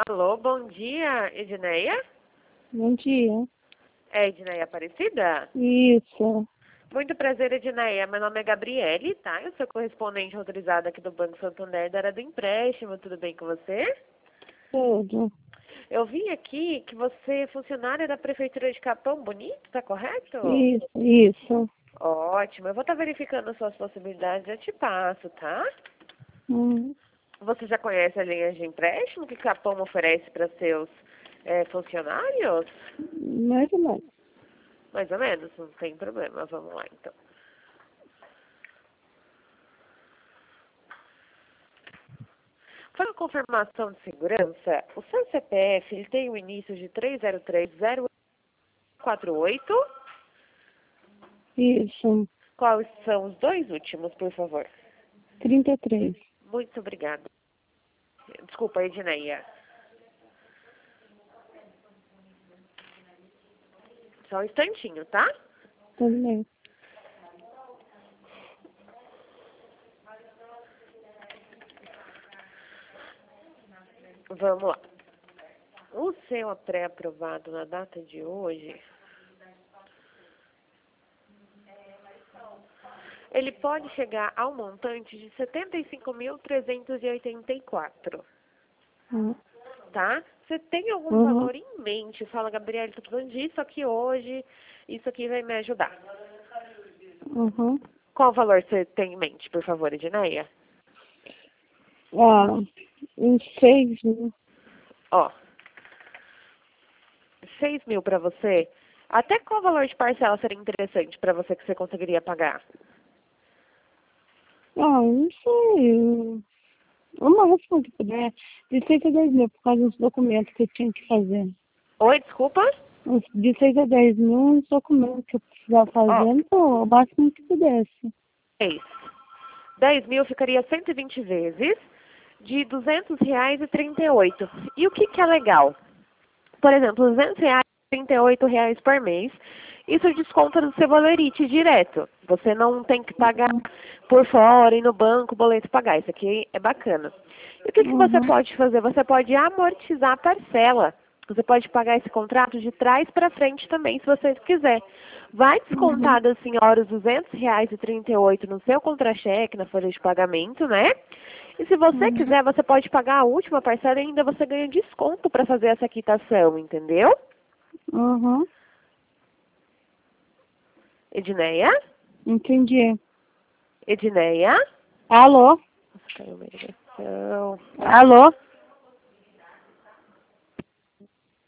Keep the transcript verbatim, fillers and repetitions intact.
Alô, bom dia, Edneia? Bom dia. É Edneia Aparecida? Isso. Muito prazer, Edneia. Meu nome é Gabriele, tá? Eu sou correspondente autorizada aqui do Banco Santander, da área do empréstimo. Tudo bem com você? Tudo. Eu vim aqui que você é funcionária da Prefeitura de Capão Bonito, tá correto? Isso, isso. Ótimo. Eu vou estar verificando suas possibilidades, eu te passo, tá? Hum, Você já conhece a linha de empréstimo que Capão oferece para seus eh, funcionários? mais ou menos. Mais ou menos, não tem problema. Vamos lá, então. Para a confirmação de segurança, o seu C P F ele tem o início de três zero três zero quatro oito. Isso. Quais são os dois últimos, por favor? trinta e três. Muito obrigada. Desculpa, Edneia. Só um instantinho, tá? Tudo bem. Vamos lá. O seu pré-aprovado na data de hoje, ele pode chegar ao montante de setenta e cinco mil trezentos e oitenta e quatro, Hum, tá? Você tem algum Uhum. valor em mente? Fala, Gabriela, estou precisando disso aqui hoje, isso aqui vai me ajudar. Uhum. Qual valor você tem em mente, por favor, Edneia? Ah, em seis, né? Ó, seis mil para você. Até qual valor de parcela seria interessante para você que você conseguiria pagar? Ah, não sei. O máximo que puder. De seis a dez mil, por causa dos documentos que eu tinha que fazer. Oi, desculpa? Uns- De seis a dez mil, os documentos que eu precisava Ó, fazer, então, o máximo que pudesse. seis. dez mil ficaria cento e vinte vezes de duzentos reais e trinta e oito. E o que que é legal? Por exemplo, duzentos reais e trinta e oito reais por mês, isso desconta do seu valerite direto. Você não tem que pagar por fora e no banco, boleto pagar. Isso aqui é bacana. E o que que você Uhum. pode fazer? Você pode amortizar a parcela. Você pode pagar esse contrato de trás para frente também, se você quiser. Vai Uhum. descontar da senhora os duzentos reais e trinta e oito no seu contra-cheque, na folha de pagamento, né? E se você Uhum. quiser, você pode pagar a última parcela e ainda você ganha desconto para fazer essa quitação, entendeu? Uhum. Edneia? Entendi. Edneia? Alô? Nossa, caiu minha ligação. Alô?